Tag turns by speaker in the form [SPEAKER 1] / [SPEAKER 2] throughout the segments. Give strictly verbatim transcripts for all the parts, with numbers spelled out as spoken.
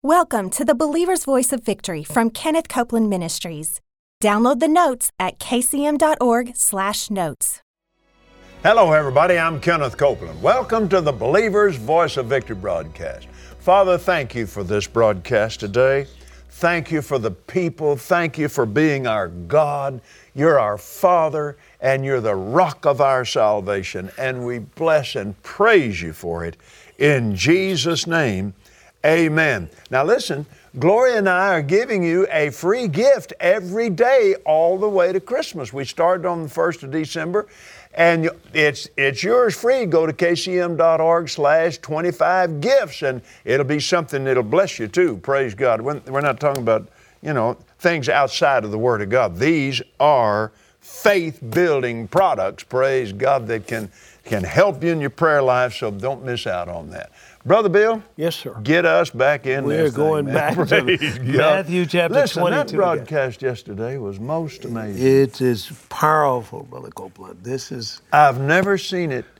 [SPEAKER 1] Welcome to the Believer's Voice of Victory from Kenneth Copeland Ministries. Download the notes at k c m dot org slash notes.
[SPEAKER 2] Hello, everybody. I'm Kenneth Copeland. Welcome to the Believer's Voice of Victory broadcast. Father, thank you for this broadcast today. Thank you for the people. Thank you for being our God. You're our Father, and you're the rock of our salvation, and we bless and praise you for it. In Jesus' name, amen. Now listen, Gloria and I are giving you a free gift every day all the way to Christmas. We started on the first of December, and it's it's yours free. Go to k c m dot org slash twenty-five gifts, and it'll be something that'll bless you too. Praise God. We're not talking about, you know, things outside of the Word of God. These are faith-building products, praise God, that can, can help you in your prayer life, so don't miss out on that. Brother Bill?
[SPEAKER 3] Yes, sir.
[SPEAKER 2] Get us back in
[SPEAKER 3] We're
[SPEAKER 2] this
[SPEAKER 3] going
[SPEAKER 2] thing,
[SPEAKER 3] back
[SPEAKER 2] man.
[SPEAKER 3] to
[SPEAKER 2] Praise
[SPEAKER 3] Matthew chapter
[SPEAKER 2] Listen,
[SPEAKER 3] twenty-two.
[SPEAKER 2] that broadcast again. yesterday was most amazing.
[SPEAKER 3] It is powerful, Brother Copeland. This is...
[SPEAKER 2] I've never seen it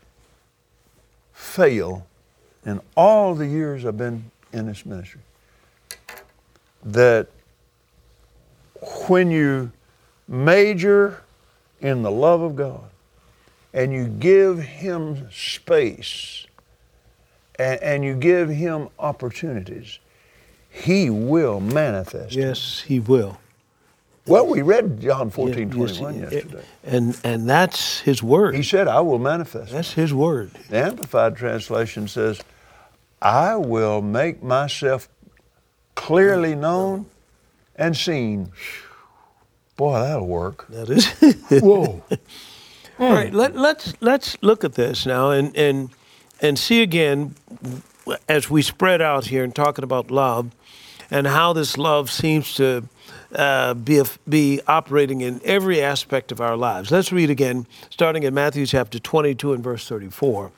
[SPEAKER 2] fail in all the years I've been in this ministry. That when you major in the love of God and you give Him space and, and you give Him opportunities, He will manifest.
[SPEAKER 3] Yes, He will.
[SPEAKER 2] Well, we read John fourteen
[SPEAKER 3] Yes,
[SPEAKER 2] twenty-one
[SPEAKER 3] yes,
[SPEAKER 2] yesterday.
[SPEAKER 3] And, and that's His word.
[SPEAKER 2] He said, I will manifest.
[SPEAKER 3] That's His word.
[SPEAKER 2] The Amplified Translation says, I will make myself clearly known and seen. Boy, that'll work.
[SPEAKER 3] That is.
[SPEAKER 2] Whoa.
[SPEAKER 3] All right, let, let's let's look at this now and, and and see again, as we spread out here and talking about love and how this love seems to uh, be be operating in every aspect of our lives. Let's read again, starting in Matthew chapter twenty-two and verse thirty-four.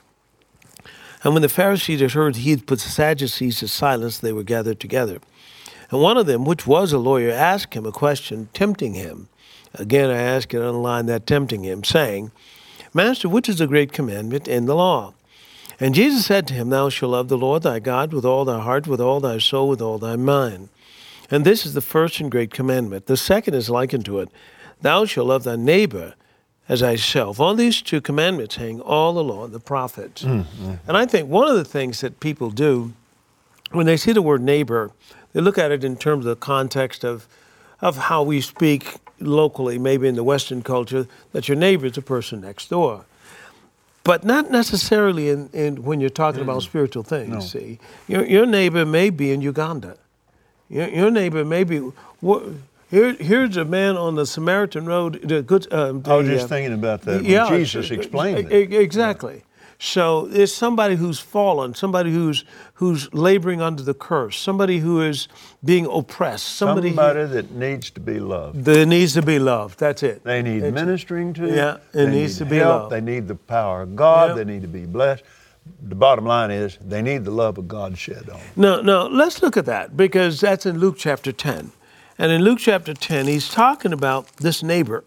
[SPEAKER 3] And when the Pharisees had heard he had put the Sadducees to silence, they were gathered together. And one of them, which was a lawyer, asked him a question, tempting him. Again, I ask you to underline that, tempting him, saying, Master, which is the great commandment in the law? And Jesus said to him, Thou shalt love the Lord thy God with all thy heart, with all thy soul, with all thy mind. And this is the first and great commandment. The second is like unto it, Thou shalt love thy neighbor as thyself. On these two commandments hang all the law and the prophets. Mm-hmm. And I think one of the things that people do, when they see the word neighbor, they look at it in terms of the context of, of how we speak locally, maybe in the Western culture, that your neighbor is the person next door. But not necessarily in, in when you're talking mm. about spiritual things, no. see. Your, your neighbor may be in Uganda. Your, your neighbor may be... What, Here, here's a man on the Samaritan road. The good. Uh, the,
[SPEAKER 2] I was just
[SPEAKER 3] uh,
[SPEAKER 2] thinking about that when
[SPEAKER 3] yeah,
[SPEAKER 2] Jesus explained
[SPEAKER 3] it.
[SPEAKER 2] it.
[SPEAKER 3] Exactly. Yeah. So it's somebody who's fallen, somebody who's who's laboring under the curse, somebody who is being oppressed, somebody,
[SPEAKER 2] somebody
[SPEAKER 3] who,
[SPEAKER 2] that needs to be loved.
[SPEAKER 3] That needs to be loved. That's it.
[SPEAKER 2] They need
[SPEAKER 3] That's
[SPEAKER 2] ministering to.
[SPEAKER 3] Yeah, it
[SPEAKER 2] they
[SPEAKER 3] needs
[SPEAKER 2] need
[SPEAKER 3] to be
[SPEAKER 2] help.
[SPEAKER 3] loved.
[SPEAKER 2] They need the power of God.
[SPEAKER 3] Yeah.
[SPEAKER 2] They need to be blessed. The bottom line is they need the love of God shed on them.
[SPEAKER 3] No, no. Let's look at that because that's in Luke chapter ten. And in Luke chapter ten, he's talking about this neighbor.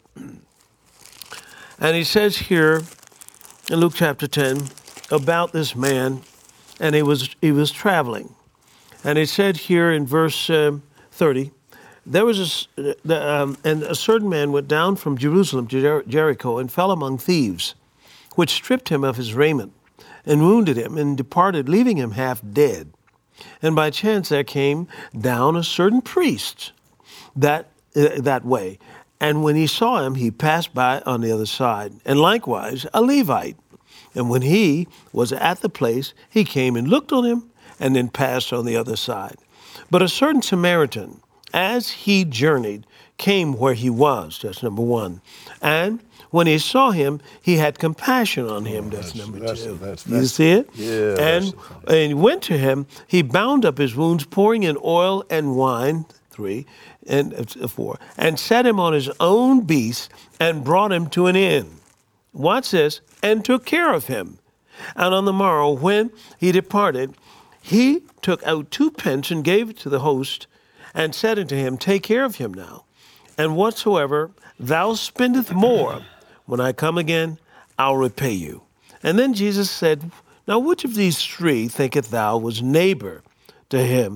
[SPEAKER 3] And he says here in Luke chapter ten about this man, and he was he was traveling. And it said here in verse um, thirty, there was a, um, and a certain man went down from Jerusalem to Jer- Jericho and fell among thieves, which stripped him of his raiment and wounded him and departed, leaving him half dead. And by chance there came down a certain priest that uh, that way. And when he saw him, he passed by on the other side. And likewise, a Levite. And when he was at the place, he came and looked on him and then passed on the other side. But a certain Samaritan, as he journeyed, came where he was. That's number one. And when he saw him, he had compassion on him. That's, that's number
[SPEAKER 2] that's,
[SPEAKER 3] two.
[SPEAKER 2] That's, that's,
[SPEAKER 3] you see it?
[SPEAKER 2] Yeah.
[SPEAKER 3] And, and he went to him. He bound up his wounds, pouring in oil and wine, three, and uh, four, and set him on his own beast and brought him to an inn. Watch this, and took care of him. And on the morrow, when he departed, he took out two pence and gave it to the host, and said unto him, Take care of him now, and whatsoever thou spendest more, when I come again, I'll repay you. And then Jesus said, Now which of these three thinketh thou was neighbor to him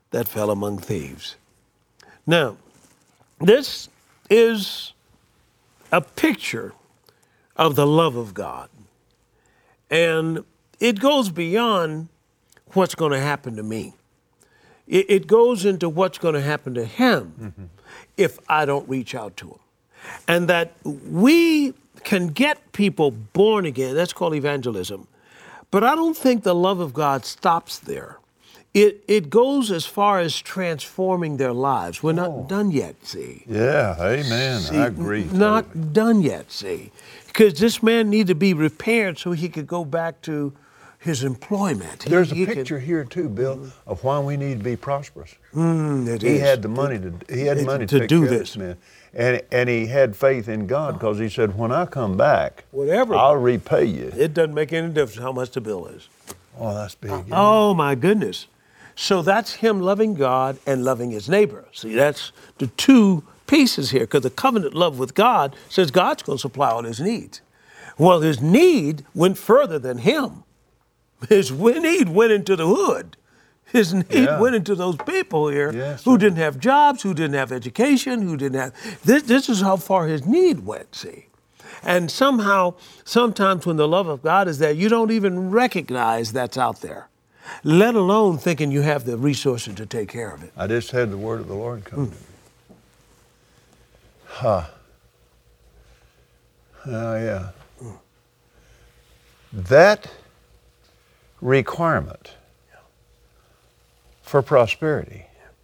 [SPEAKER 3] that fell among thieves. Now, this is a picture of the love of God. And it goes beyond what's going to happen to me. It, it goes into what's going to happen to him mm-hmm. if I don't reach out to him. And that we can get people born again. That's called evangelism. But I don't think the love of God stops there. It it goes as far as transforming their lives. We're not oh. done yet, see.
[SPEAKER 2] Yeah, amen.
[SPEAKER 3] See,
[SPEAKER 2] I agree.
[SPEAKER 3] Not
[SPEAKER 2] totally.
[SPEAKER 3] done yet, see. Because this man needed to be repaired so he could go back to his employment. He,
[SPEAKER 2] There's a
[SPEAKER 3] he
[SPEAKER 2] picture
[SPEAKER 3] could,
[SPEAKER 2] here too, Bill, mm-hmm. of why we need to be prosperous.
[SPEAKER 3] Mm, it
[SPEAKER 2] he
[SPEAKER 3] is.
[SPEAKER 2] had the money to he had
[SPEAKER 3] it,
[SPEAKER 2] money
[SPEAKER 3] to,
[SPEAKER 2] to take
[SPEAKER 3] do
[SPEAKER 2] care
[SPEAKER 3] this.
[SPEAKER 2] of this man. And and he had faith in God because he said, when I come back,
[SPEAKER 3] whatever,
[SPEAKER 2] I'll repay you.
[SPEAKER 3] It doesn't make any difference how much the bill is.
[SPEAKER 2] Oh, that's big.
[SPEAKER 3] Uh, oh, my goodness. So that's him loving God and loving his neighbor. See, that's the two pieces here, because the covenant love with God says God's going to supply all his needs. Well, his need went further than him. His need went into the hood. His need yeah. went into those people here yes, who sir. didn't have jobs, who didn't have education, who didn't have... This, this is how far his need went, see. And somehow, sometimes when the love of God is there, you don't even recognize that's out there, let alone thinking you have the resources to take care of it.
[SPEAKER 2] I just had the word of the Lord come mm. to me. Huh. Oh, yeah. Mm. That requirement for prosperity,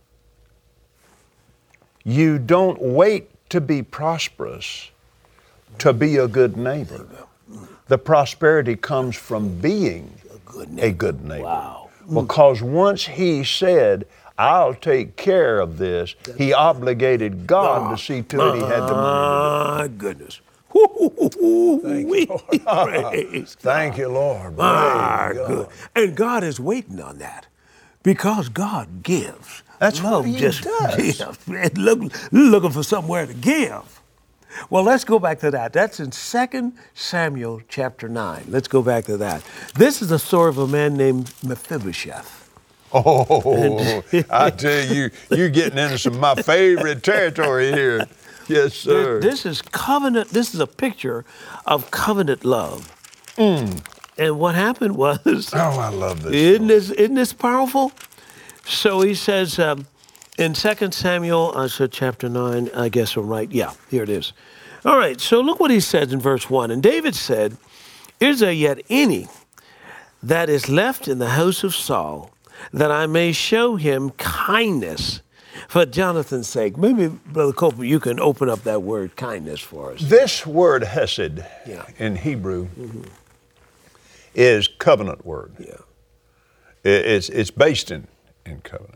[SPEAKER 2] you don't wait to be prosperous to be a good neighbor. The prosperity comes from being a good neighbor. A good neighbor. Wow. Because once he said, I'll take care of this, he obligated God, God to see to it he had the money to do it.
[SPEAKER 3] My goodness.
[SPEAKER 2] Thank you, Lord. Thank you, Lord.
[SPEAKER 3] My God. And God is waiting on that because God gives.
[SPEAKER 2] That's
[SPEAKER 3] Love
[SPEAKER 2] what he
[SPEAKER 3] just
[SPEAKER 2] does.
[SPEAKER 3] Gives. Look, looking for somewhere to give. Well, let's go back to that. That's in Second Samuel chapter nine. Let's go back to that. This is the story of a man named Mephibosheth.
[SPEAKER 2] Oh, I tell you, you're getting into some of my favorite territory here. Yes, sir.
[SPEAKER 3] This, this is covenant. This is a picture of covenant love. Mm. And what happened was...
[SPEAKER 2] Oh, I love this.
[SPEAKER 3] Isn't this, isn't this powerful? So he says... Um, In Second Samuel, I said chapter nine, I guess I'm right. Yeah, here it is. All right, so look what he says in verse one. And David said, is there yet any that is left in the house of Saul, that I may show him kindness for Jonathan's sake? Maybe, Brother Copeland, you can open up that word kindness for us.
[SPEAKER 2] This word hesed
[SPEAKER 3] yeah.
[SPEAKER 2] in Hebrew mm-hmm. is covenant word.
[SPEAKER 3] Yeah,
[SPEAKER 2] It's, it's based in, in covenant.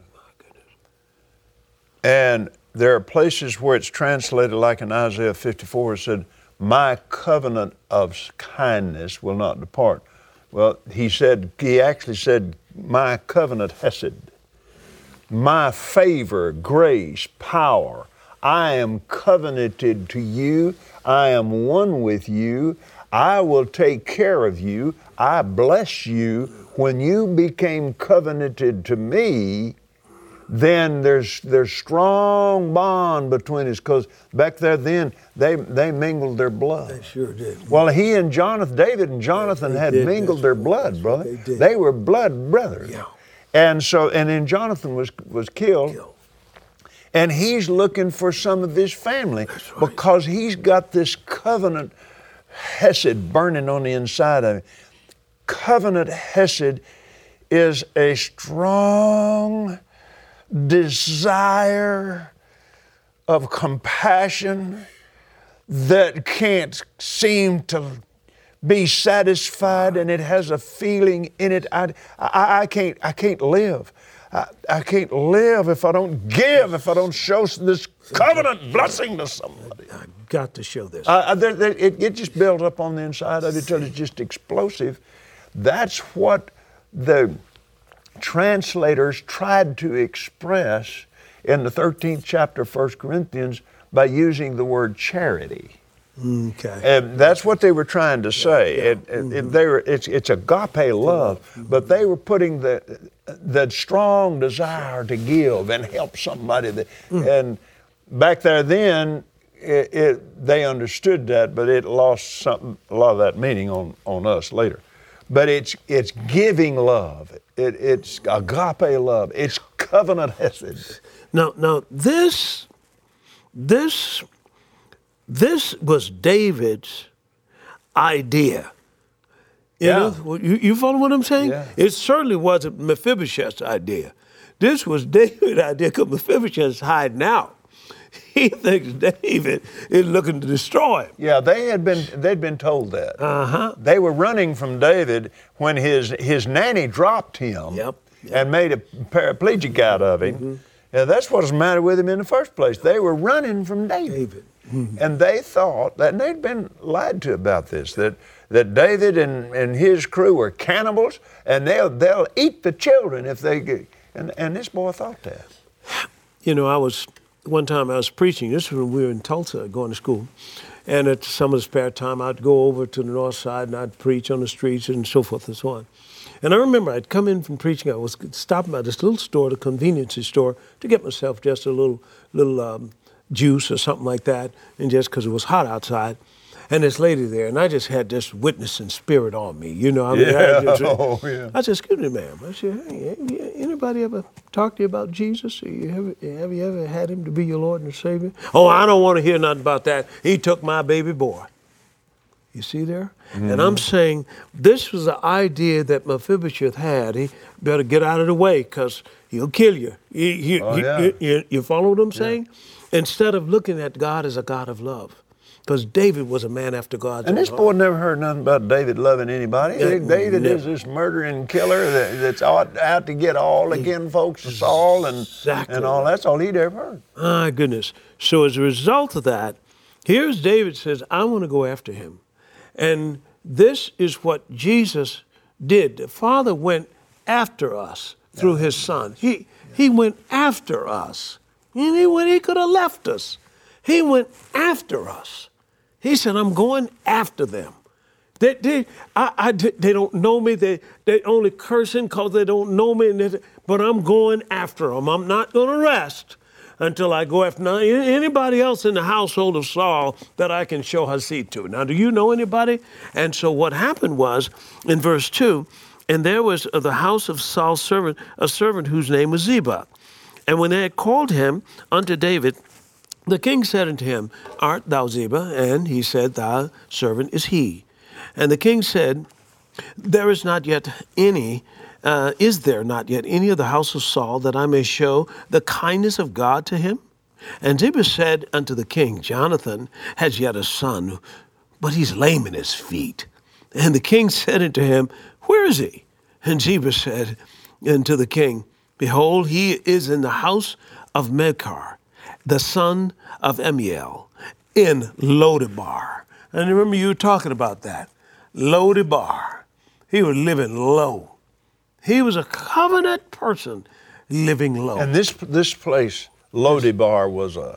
[SPEAKER 2] And there are places where it's translated like in Isaiah fifty-four, it said, my covenant of kindness will not depart. Well, he said, he actually said, my covenant hesed, my favor, grace, power. I am covenanted to you. I am one with you. I will take care of you. I bless you. When you became covenanted to me, then there's there's strong bond between us, because back there then they they mingled their blood.
[SPEAKER 3] They sure did.
[SPEAKER 2] Well, he and Jonathan, David and Jonathan
[SPEAKER 3] they
[SPEAKER 2] had
[SPEAKER 3] did.
[SPEAKER 2] mingled
[SPEAKER 3] That's
[SPEAKER 2] their
[SPEAKER 3] right.
[SPEAKER 2] blood,
[SPEAKER 3] That's
[SPEAKER 2] brother.
[SPEAKER 3] they, did.
[SPEAKER 2] They were blood brothers.
[SPEAKER 3] Yeah.
[SPEAKER 2] And so, and then Jonathan was was killed,
[SPEAKER 3] Kill.
[SPEAKER 2] and he's looking for some of his family
[SPEAKER 3] That's right.
[SPEAKER 2] because he's got this covenant hesed burning on the inside of him. Covenant hesed is a strong desire of compassion that can't seem to be satisfied, and it has a feeling in it. I, I, I can't I can't live. I, I can't live if I don't give, if I don't show this covenant blessing to somebody.
[SPEAKER 3] I've got to show this.
[SPEAKER 2] Uh, there, there, it, it just builds up on the inside of you until it's just explosive. That's what the translators tried to express in the thirteenth chapter of First Corinthians by using the word charity.
[SPEAKER 3] Okay.
[SPEAKER 2] And that's what they were trying to say. Yeah. It, it, mm-hmm. it, they were, it's, it's agape love, mm-hmm. but they were putting the, the strong desire to give and help somebody. That, mm-hmm. And back there then, it, it, they understood that, but it lost something, a lot of that meaning on, on us later. But it's it's giving love. It, it's agape love. It's covenant hesed.
[SPEAKER 3] Now, now this, this, this was David's idea. You
[SPEAKER 2] yeah.
[SPEAKER 3] know, you, you follow what I'm saying?
[SPEAKER 2] Yeah.
[SPEAKER 3] It certainly wasn't Mephibosheth's idea. This was David's idea because Mephibosheth's hiding out. He thinks David is looking to destroy him.
[SPEAKER 2] Yeah, they had been they'd been told that.
[SPEAKER 3] Uh-huh.
[SPEAKER 2] They were running from David when his his nanny dropped him
[SPEAKER 3] yep, yep.
[SPEAKER 2] and made a paraplegic out of him. Mm-hmm. Yeah, that's what was the matter with him in the first place. They were running from David.
[SPEAKER 3] David. Mm-hmm.
[SPEAKER 2] And they thought that, and they'd been lied to about this, that that David and, and his crew were cannibals and they'll they'll eat the children if they get, and, and this boy thought that.
[SPEAKER 3] You know, I was One time I was preaching, this was when we were in Tulsa going to school, and at some of the spare time I'd go over to the north side and I'd preach on the streets and so forth and so on. And I remember I'd come in from preaching, I was stopping by this little store, the convenience store, to get myself just a little little um, juice or something like that, and just because it was hot outside. And this lady there, and I just had this witnessing spirit on me, you know. I mean,
[SPEAKER 2] yeah.
[SPEAKER 3] I, just,
[SPEAKER 2] oh, yeah.
[SPEAKER 3] I said, excuse me, ma'am. I said, hey, anybody ever talked to you about Jesus? You ever, have you ever had him to be your Lord and Savior? Oh, I don't want to hear nothing about that. He took my baby boy. You see there? Mm-hmm. And I'm saying this was the idea that Mephibosheth had. He better get out of the way because he'll kill you. You, you,
[SPEAKER 2] oh, yeah.
[SPEAKER 3] you, you, you follow what I'm saying? Yeah. Instead of looking at God as a God of love. Because David was a man after God's
[SPEAKER 2] And
[SPEAKER 3] own
[SPEAKER 2] this
[SPEAKER 3] heart.
[SPEAKER 2] boy never heard nothing about David loving anybody.
[SPEAKER 3] Yeah,
[SPEAKER 2] David
[SPEAKER 3] never.
[SPEAKER 2] is this murdering killer that, that's out, out to get all again folks, Saul and,
[SPEAKER 3] exactly.
[SPEAKER 2] and all. That's all he'd ever heard.
[SPEAKER 3] My goodness. So as a result of that, here's David says, I want to go after him. And this is what Jesus did. The Father went after us through his Son. He, he went after us. And he, when he could have left us, he went after us. He said, I'm going after them. They, they, I, I, they don't know me. They, they only cursing because they don't know me. And they, but I'm going after them. I'm not going to rest until I go after now, anybody else in the household of Saul that I can show Hesed to. Now, do you know anybody? And so what happened was, in verse two, and there was of the house of Saul's servant, a servant whose name was Ziba. And when they had called him unto David, the king said unto him, Art thou Ziba? And he said, Thy servant is he. And the king said, There is not yet any, uh, is there not yet any of the house of Saul that I may show the kindness of God to him? And Ziba said unto the king, Jonathan has yet a son, but he's lame in his feet. And the king said unto him, Where is he? And Ziba said unto the king, Behold, he is in the house of Mechar, the son of Amiel, in Lodebar. And remember you were talking about that. Lodebar. He was living low. He was a covenant person living low.
[SPEAKER 2] And this this place, Lodebar, was a,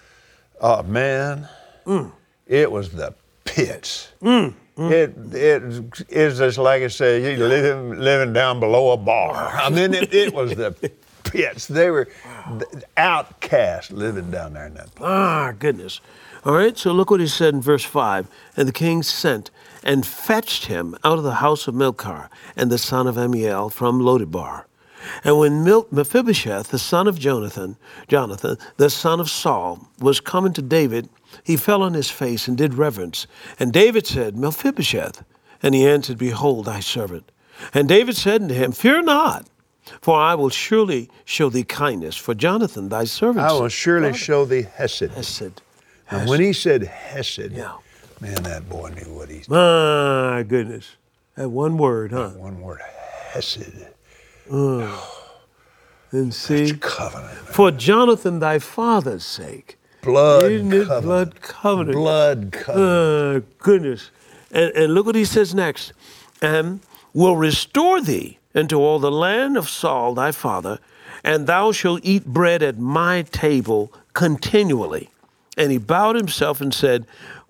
[SPEAKER 2] oh man, mm. it was the pits. Mm. Mm. It it is just like I said, you living living down below a bar. I mean, it, it was the pits. They were wow. outcasts living down there in that place.
[SPEAKER 3] Ah, goodness. All right, so look what he said in verse five. And the king sent and fetched him out of the house of Mechar and the son of Amiel from Lodebar. And when Mil- Mephibosheth, the son of Jonathan, Jonathan, the son of Saul, was coming to David, he fell on his face and did reverence. And David said, Mephibosheth. And he answered, Behold, thy servant. And David said unto him, Fear not, for I will surely show thee kindness for Jonathan, thy servant.
[SPEAKER 2] I will surely God. show thee hesed.
[SPEAKER 3] Hesed.
[SPEAKER 2] And
[SPEAKER 3] hesed.
[SPEAKER 2] when he said hesed,
[SPEAKER 3] yeah.
[SPEAKER 2] man, that boy knew what he said.
[SPEAKER 3] My goodness. That one word, huh?
[SPEAKER 2] That one word, hesed.
[SPEAKER 3] Uh, and see,
[SPEAKER 2] covenant,
[SPEAKER 3] for Jonathan, thy father's sake.
[SPEAKER 2] Blood
[SPEAKER 3] Isn't it
[SPEAKER 2] covenant.
[SPEAKER 3] Blood covenant.
[SPEAKER 2] Blood covenant.
[SPEAKER 3] Uh, goodness. And, and look what he says next. And will restore thee into all the land of Saul thy father, and thou shalt eat bread at my table continually. And he bowed himself and said,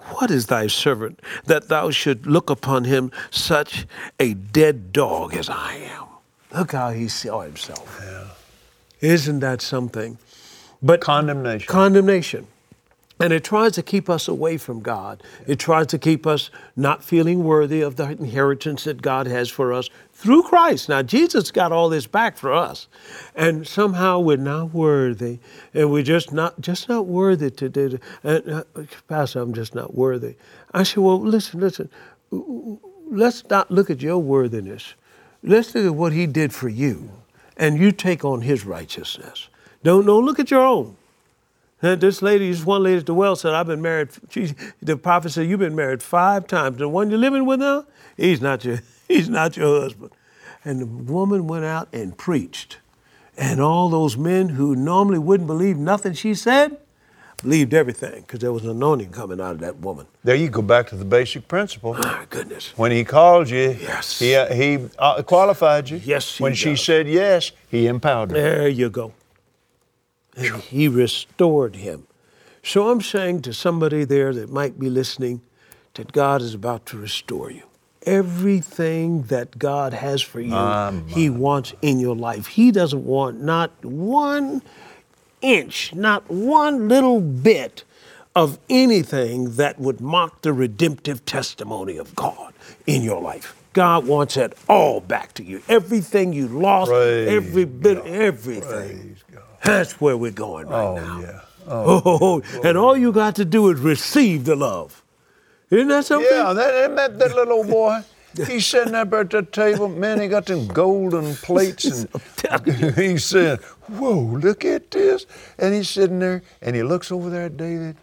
[SPEAKER 3] what is thy servant that thou should look upon him such a dead dog as I am? Look how he saw himself.
[SPEAKER 2] Yeah.
[SPEAKER 3] Isn't that something? But
[SPEAKER 2] Condemnation.
[SPEAKER 3] Condemnation. And it tries to keep us away from God. It tries to keep us not feeling worthy of the inheritance that God has for us through Christ. Now, Jesus got all this back for us. And somehow we're not worthy. And we're just not just not worthy to do it. Uh, Pastor, I'm just not worthy. I said, well, listen, listen. Let's not look at your worthiness. Let's look at what he did for you. And you take on his righteousness. Don't, don't look at your own. And this lady, this one lady at the well said, I've been married. She, the prophet said, you've been married five times. The one you're living with now, he's not your, he's not your husband. And the woman went out and preached. And all those men who normally wouldn't believe nothing she said, believed everything because there was an anointing coming out of that woman.
[SPEAKER 2] There you go back to the basic principle.
[SPEAKER 3] My goodness.
[SPEAKER 2] When he called you,
[SPEAKER 3] yes.
[SPEAKER 2] he, uh, he uh, qualified you.
[SPEAKER 3] Yes, he
[SPEAKER 2] When
[SPEAKER 3] does.
[SPEAKER 2] she said yes, he empowered her.
[SPEAKER 3] There you go. And he restored him. So I'm saying to somebody there that might be listening that God is about to restore you. Everything that God has for you, um, he wants in your life. He doesn't want not one inch, not one little bit of anything that would mock the redemptive testimony of God in your life. God wants it all back to you. Everything you lost,
[SPEAKER 2] Praise
[SPEAKER 3] every bit,
[SPEAKER 2] God.
[SPEAKER 3] everything.
[SPEAKER 2] Praise God.
[SPEAKER 3] That's where we're going right
[SPEAKER 2] oh,
[SPEAKER 3] now.
[SPEAKER 2] Yeah. Oh,
[SPEAKER 3] oh, yeah. And all you got to do is receive the love. Isn't that something?
[SPEAKER 2] Yeah, that, that, that little old boy, he's sitting up at the table. Man, he got them golden plates. And he said, whoa, look at this. And he's sitting there, and he looks over there at David,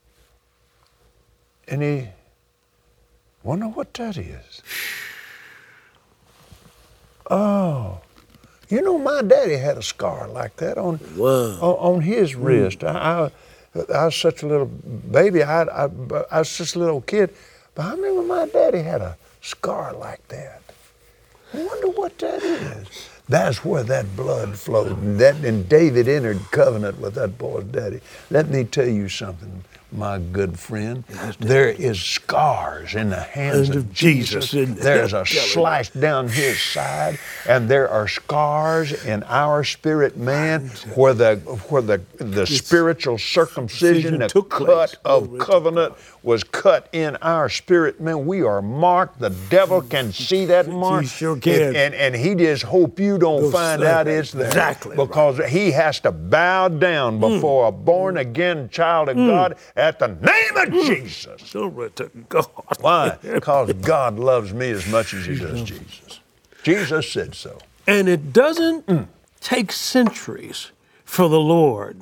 [SPEAKER 2] and he wonder what that is. Oh. You know, my daddy had a scar like that on
[SPEAKER 3] wow.
[SPEAKER 2] on, on his wrist. Mm. I, I, I was such a little baby. I, I, I was such a little kid. But I remember my daddy had a scar like that. I wonder what that is. That's where that blood flowed. And, that, and David entered covenant with that boy's daddy. Let me tell you something, my good friend. There is scars in the hands of, of Jesus. Jesus. There's a slash down his side, and there are scars in our spirit man where the where the the spiritual circumcision, the cut of covenant was cut in our spirit man. We are marked. The devil can see that mark.
[SPEAKER 3] He sure can.
[SPEAKER 2] And, and he just hope you don't Go find out it's there.
[SPEAKER 3] Exactly.
[SPEAKER 2] Because right. he has to bow down before mm. a born-again child of mm. God at the name of mm. Jesus.
[SPEAKER 3] Glory to God.
[SPEAKER 2] Why? Because God loves me as much as he does Jesus. Jesus said so.
[SPEAKER 3] And it doesn't mm. take centuries for the Lord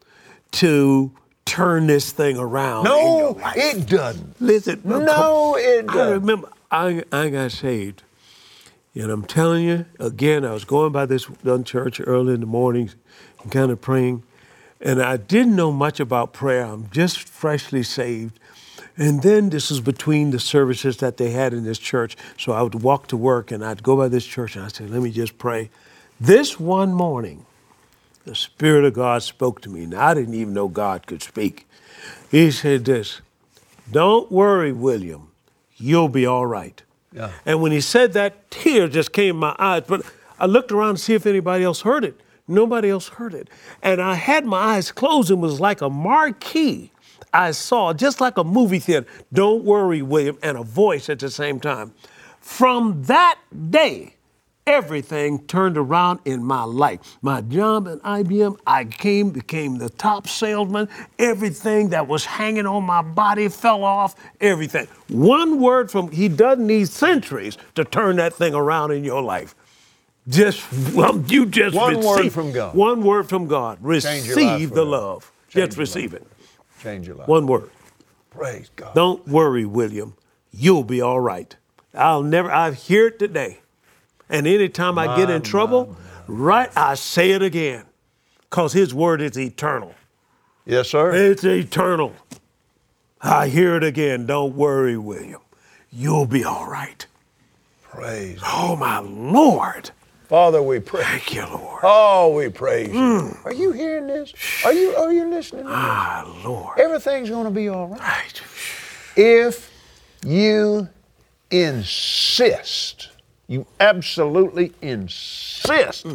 [SPEAKER 3] to turn this thing around.
[SPEAKER 2] No, it doesn't.
[SPEAKER 3] Listen.
[SPEAKER 2] No, it doesn't.
[SPEAKER 3] I remember I, I got saved. And I'm telling you, again, I was going by this done church early in the mornings and kind of praying. And I didn't know much about prayer. I'm just freshly saved. And then this was between the services that they had in this church. So I would walk to work and I'd go by this church and I'd say, let me just pray. This one morning, the Spirit of God spoke to me. Now, I didn't even know God could speak. He said this, don't worry, William, you'll be all right. Yeah. And when he said that, tears just came in my eyes. But I looked around to see if anybody else heard it. Nobody else heard it. And I had my eyes closed and was like a marquee. I saw, just like a movie theater, don't worry, William, and a voice at the same time. From that day, everything turned around in my life. My job at I B M, I came, became the top salesman. Everything that was hanging on my body fell off, everything. One word from, he doesn't need centuries to turn that thing around in your life. Just, well, you just
[SPEAKER 2] One
[SPEAKER 3] receive.
[SPEAKER 2] word from God.
[SPEAKER 3] One word from God. Receive the love. Just receive it.
[SPEAKER 2] Change your life.
[SPEAKER 3] One word.
[SPEAKER 2] Praise God.
[SPEAKER 3] Don't worry, William. You'll be all right. I'll never, I hear it today. And anytime I get in trouble, right, I say it again. Because his word is eternal.
[SPEAKER 2] Yes, sir.
[SPEAKER 3] It's eternal. I hear it again. Don't worry, William. You'll be all right.
[SPEAKER 2] Praise
[SPEAKER 3] Oh, my Lord.
[SPEAKER 2] Father, we praise
[SPEAKER 3] Thank you, Lord.
[SPEAKER 2] Oh, we praise you.
[SPEAKER 3] Mm.
[SPEAKER 2] Are you hearing this? Are you are you listening to
[SPEAKER 3] Ah,
[SPEAKER 2] this?
[SPEAKER 3] Lord.
[SPEAKER 2] Everything's going to be all right.
[SPEAKER 3] Right.
[SPEAKER 2] If you insist, you absolutely insist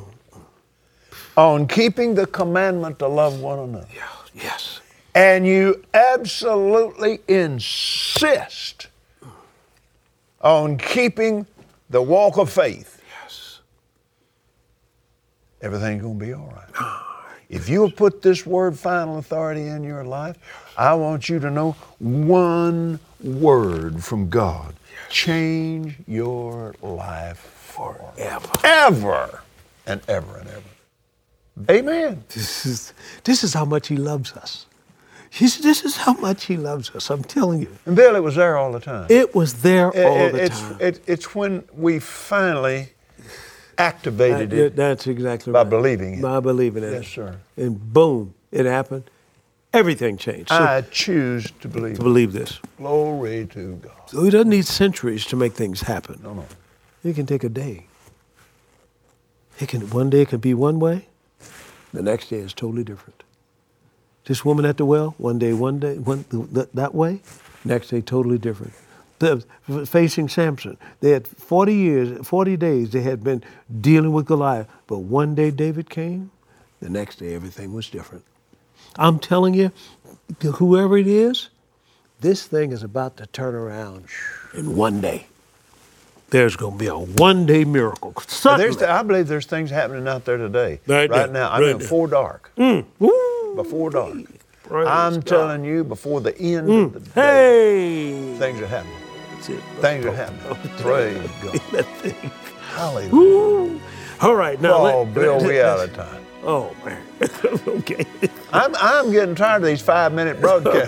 [SPEAKER 2] on keeping the commandment to love one another.
[SPEAKER 3] Yeah, yes.
[SPEAKER 2] And you absolutely insist on keeping the walk of faith.
[SPEAKER 3] Yes.
[SPEAKER 2] Everything's going to be all right. If you'll put this word final authority in your life, I want you to know one word from God. Change your life forever. Ever and ever and ever. Amen.
[SPEAKER 3] This is, this is how much he loves us. He's, this is how much he loves us, I'm telling you.
[SPEAKER 2] And Bill, it was there all the time.
[SPEAKER 3] It was there
[SPEAKER 2] It-
[SPEAKER 3] all
[SPEAKER 2] it-
[SPEAKER 3] the
[SPEAKER 2] it's,
[SPEAKER 3] time.
[SPEAKER 2] It, it's when we finally activated
[SPEAKER 3] That-
[SPEAKER 2] it
[SPEAKER 3] That's exactly
[SPEAKER 2] by
[SPEAKER 3] right.
[SPEAKER 2] believing it.
[SPEAKER 3] By believing it.
[SPEAKER 2] Yes, sir.
[SPEAKER 3] And boom, it happened. Everything changed. So,
[SPEAKER 2] I choose to believe.
[SPEAKER 3] to believe this.
[SPEAKER 2] Glory to God.
[SPEAKER 3] So he doesn't need centuries to make things happen.
[SPEAKER 2] No, no.
[SPEAKER 3] It can take a day. It can one day it can be one way, the next day is totally different. This woman at the well, one day, one day, one th- that way, next day totally different. The, facing Samson, they had forty years, forty days they had been dealing with Goliath, but one day David came, the next day everything was different. I'm telling you, whoever it is, this thing is about to turn around in one day. There's going to be a one-day miracle.
[SPEAKER 2] There's, I believe there's things happening out there today.
[SPEAKER 3] Right there,
[SPEAKER 2] now. I
[SPEAKER 3] right
[SPEAKER 2] mean,
[SPEAKER 3] there.
[SPEAKER 2] before dark.
[SPEAKER 3] Mm. Woo.
[SPEAKER 2] Before dark.
[SPEAKER 3] Praise
[SPEAKER 2] I'm
[SPEAKER 3] God.
[SPEAKER 2] telling you, before the end
[SPEAKER 3] Mm.
[SPEAKER 2] of the day,
[SPEAKER 3] Hey!
[SPEAKER 2] things are happening.
[SPEAKER 3] That's it.
[SPEAKER 2] Things are happening. Praise God.
[SPEAKER 3] That thing.
[SPEAKER 2] Hallelujah.
[SPEAKER 3] Woo. All right, now.
[SPEAKER 2] Oh,
[SPEAKER 3] let-
[SPEAKER 2] Bill,
[SPEAKER 3] let-
[SPEAKER 2] we out of time.
[SPEAKER 3] Oh, man. Okay.
[SPEAKER 2] I'm, I'm getting tired of these five-minute broadcasts.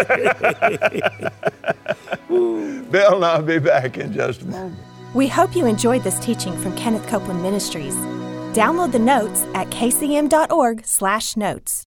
[SPEAKER 2] Bill and I'll be back in just a moment.
[SPEAKER 1] We hope you enjoyed this teaching from Kenneth Copeland Ministries. Download the notes at kcm.org slash notes.